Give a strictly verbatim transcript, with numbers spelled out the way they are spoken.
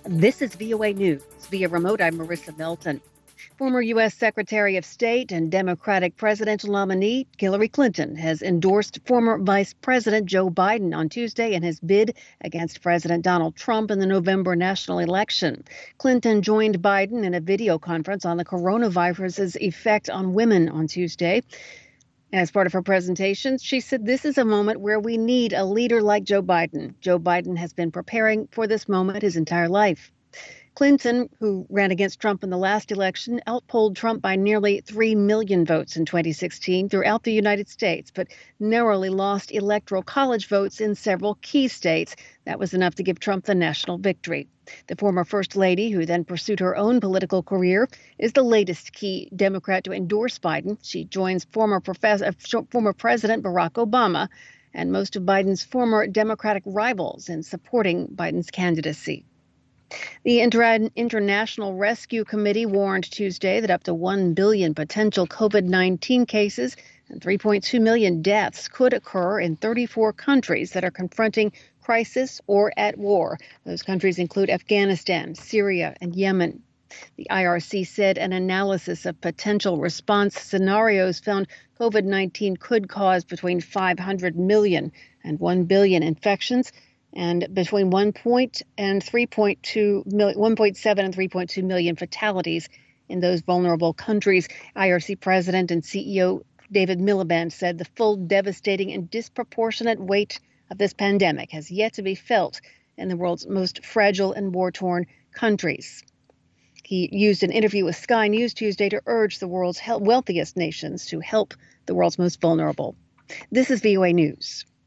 This is V O A News. Via remote, I'm Marissa Melton. Former U S. Secretary of State and Democratic presidential nominee Hillary Clinton has endorsed former Vice President Joe Biden on Tuesday in his bid against President Donald Trump in the November national election. Clinton joined Biden in a video conference on the coronavirus's effect on women on Tuesday. As part of her presentation, she said this is a moment where we need a leader like Joe Biden. Joe Biden has been preparing for this moment his entire life. Clinton, who ran against Trump in the last election, outpolled Trump by nearly three million votes in twenty sixteen throughout the United States, but narrowly lost electoral college votes in several key states. That was enough to give Trump the national victory. The former First Lady, who then pursued her own political career, is the latest key Democrat to endorse Biden. She joins former, professor, former President Barack Obama and most of Biden's former Democratic rivals in supporting Biden's candidacy. The Inter- International Rescue Committee warned Tuesday that up to one billion potential COVID nineteen cases and three point two million deaths could occur in thirty-four countries that are confronting crisis or at war. Those countries include Afghanistan, Syria, and Yemen. The I R C said an analysis of potential response scenarios found COVID nineteen could cause between five hundred million and one billion infections, and between one point and three point two million, one point seven and three point two million fatalities in those vulnerable countries. I R C President and C E O David Miliband said the full devastating and disproportionate weight of this pandemic has yet to be felt in the world's most fragile and war-torn countries. He used an interview with Sky News Tuesday to urge the world's wealthiest nations to help the world's most vulnerable. This is V O A News.